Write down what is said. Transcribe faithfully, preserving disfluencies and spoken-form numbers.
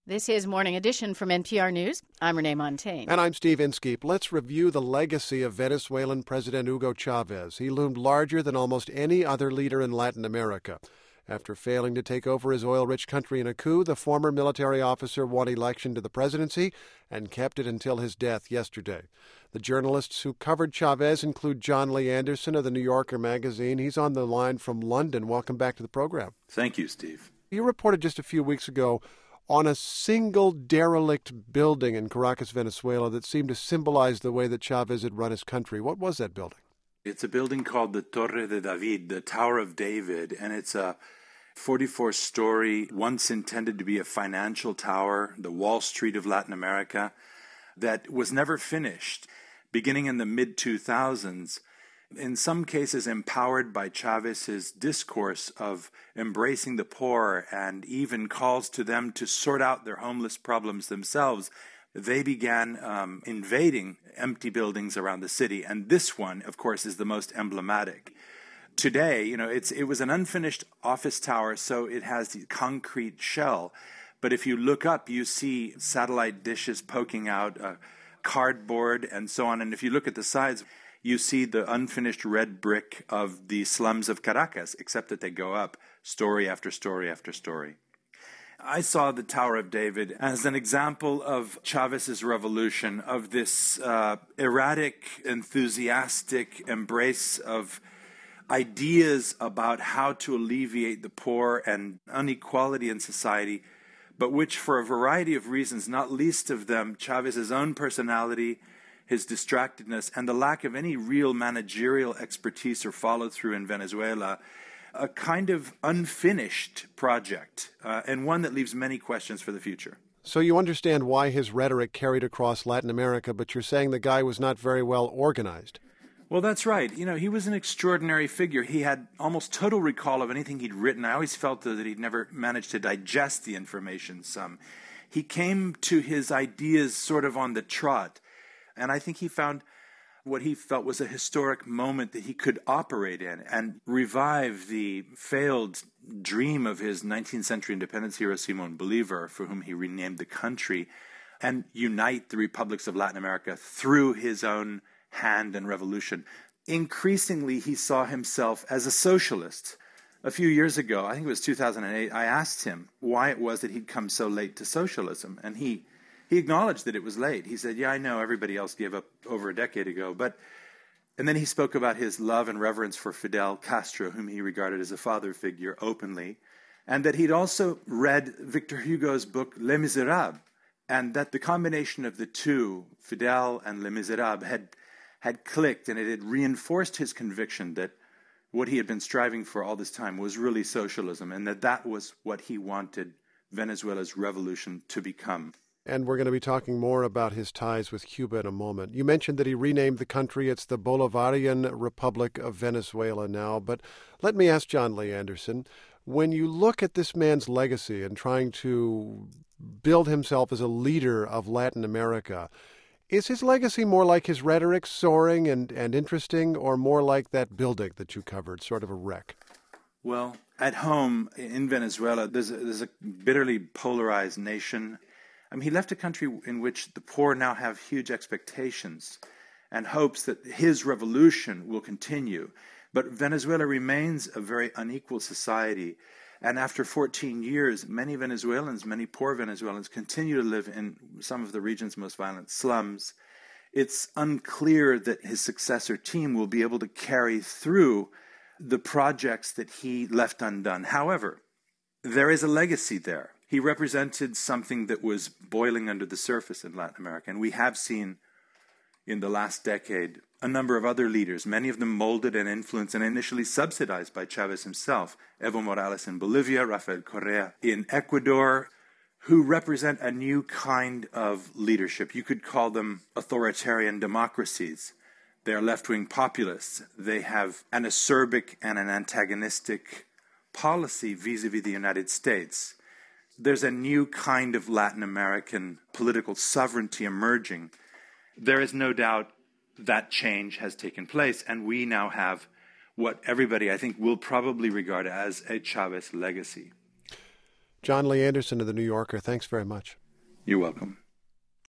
This is Morning Edition from N P R News. I'm Renee Montaigne. And I'm Steve Inskeep. Let's review the legacy of Venezuelan President Hugo Chavez. He loomed larger than almost any other leader in Latin America. After failing to take over his oil-rich country in a coup, the former military officer won election to the presidency and kept it until his death yesterday. The journalists who covered Chavez include John Lee Anderson of the New Yorker magazine. He's on the line from London. Welcome back to the program. Thank you, Steve. You reported just a few weeks ago on a single derelict building in Caracas, Venezuela, that seemed to symbolize the way that Chavez had run his country. What was that building? It's a building called the Torre de David, the Tower of David, and it's a forty-four story, once intended to be a financial tower, the Wall Street of Latin America, that was never finished. Beginning in the mid two thousands, in some cases empowered by Chavez's discourse of embracing the poor and even calls to them to sort out their homeless problems themselves, they began um, invading empty buildings around the city. And this one, of course, is the most emblematic. Today, you know, it's it was an unfinished office tower, so it has the concrete shell. But if you look up, you see satellite dishes poking out, uh, cardboard, and so on. And if you look at the sides, you see the unfinished red brick of the slums of Caracas, except that they go up story after story after story. I saw the Tower of David as an example of Chavez's revolution, of this uh, erratic, enthusiastic embrace of ideas about how to alleviate the poor and inequality in society, but which, for a variety of reasons, not least of them Chavez's own personality, his distractedness, and the lack of any real managerial expertise or follow-through in Venezuela, a kind of unfinished project, uh, and one that leaves many questions for the future. So you understand why his rhetoric carried across Latin America, but you're saying the guy was not very well organized. Well, that's right. You know, he was an extraordinary figure. He had almost total recall of anything he'd written. I always felt that he'd never managed to digest the information some. He came to his ideas sort of on the trot. And I think he found what he felt was a historic moment that he could operate in and revive the failed dream of his nineteenth century independence hero, Simón Bolívar, for whom he renamed the country, and unite the republics of Latin America through his own hand and revolution. Increasingly, he saw himself as a socialist. A few years ago, I think it was two thousand eight, I asked him why it was that he'd come so late to socialism, and he He acknowledged that it was late. He said, yeah, I know everybody else gave up over a decade ago. But, and then he spoke about his love and reverence for Fidel Castro, whom he regarded as a father figure openly, and that he'd also read Victor Hugo's book, Les Miserables, and that the combination of the two, Fidel and Les Miserables, had, had clicked, and it had reinforced his conviction that what he had been striving for all this time was really socialism, and that that was what he wanted Venezuela's revolution to become. And we're going to be talking more about his ties with Cuba in a moment. You mentioned that he renamed the country. It's the Bolivarian Republic of Venezuela now. But let me ask John Lee Anderson, when you look at this man's legacy and trying to build himself as a leader of Latin America, is his legacy more like his rhetoric, soaring and, and interesting, or more like that building that you covered, sort of a wreck? Well, at home in Venezuela, there's a, there's a bitterly polarized nation. I mean, he left a country in which the poor now have huge expectations and hopes that his revolution will continue. But Venezuela remains a very unequal society. And after fourteen years, many Venezuelans, many poor Venezuelans, continue to live in some of the region's most violent slums. It's unclear that his successor team will be able to carry through the projects that he left undone. However, there is a legacy there. He represented something that was boiling under the surface in Latin America. And we have seen in the last decade a number of other leaders, many of them molded and influenced and initially subsidized by Chavez himself. Evo Morales in Bolivia, Rafael Correa in Ecuador, who represent a new kind of leadership. You could call them authoritarian democracies. They are left-wing populists. They have an acerbic and an antagonistic policy vis-a-vis the United States. There's a new kind of Latin American political sovereignty emerging. There is no doubt that change has taken place, and we now have what everybody, I think, will probably regard as a Chavez legacy. John Lee Anderson of The New Yorker, thanks very much. You're welcome.